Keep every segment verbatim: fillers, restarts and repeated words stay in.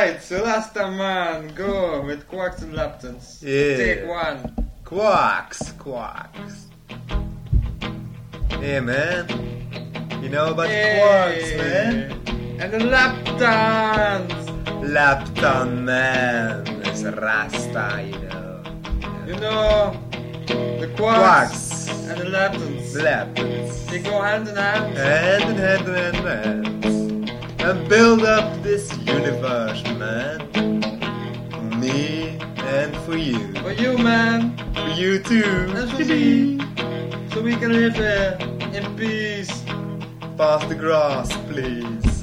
Alright, so last time, man, go with Quarks and Leptons. Yeah. Take one. Quarks, quarks. Yeah, man. You know about Hey. quarks, man? And the Leptons. Lepton, man. It's a Rasta, you know. You know, the Quarks, Quarks. and the Leptons. Leptons. They go hand in hand. Hand in hand, hand in hand. And build up this universe, man. For me and for you. For you, man. For you too. And for me. So we can live here in peace. Pass the grass, please.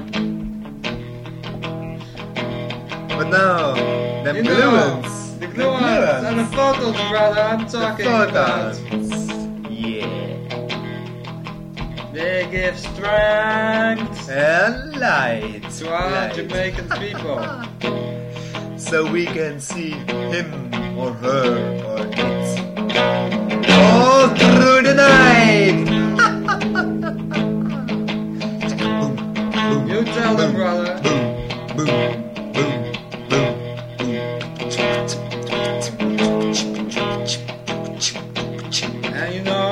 But now, them You blue know, ones. the glue ones and the photons, brother, I'm The talking about. photons. Yeah. They give strength And light. to our light. Jamaican people. So we can see him or her or it all through the night. You tell them, brother. Boom, boom, boom, boom, And you know,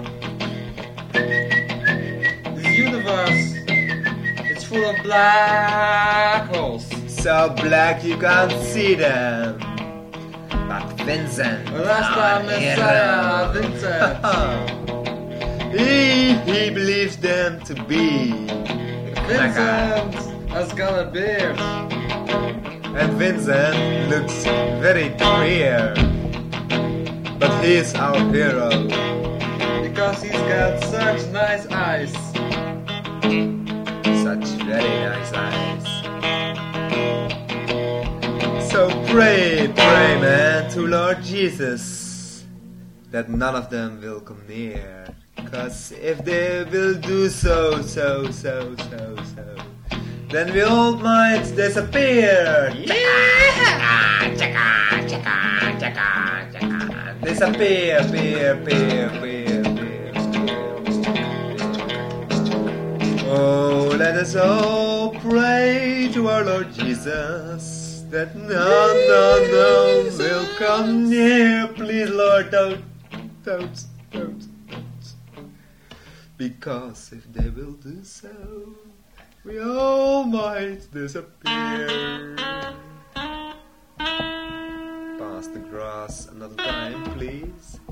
this universe is full of black holes. so black you can't see them. But Vincent, Well, last time, our Messiah, hero, Vincent. he, he believes them to be. Vincent has got a beard. And Vincent looks very queer. But he's our hero. Because he's got such nice eyes. Such very nice eyes. So pray, pray, man, to Lord Jesus that none of them will come near. Cause if they will do so, so, so, so, so, then we all might disappear. Yeah! Disappear, peer, peer, peer, peer. Oh, let us all pray to our Lord Jesus that none, none, none will come near. Please, Lord, don't, don't, don't, don't. Because if they will do so, we all might disappear. Pass the grass another time, please.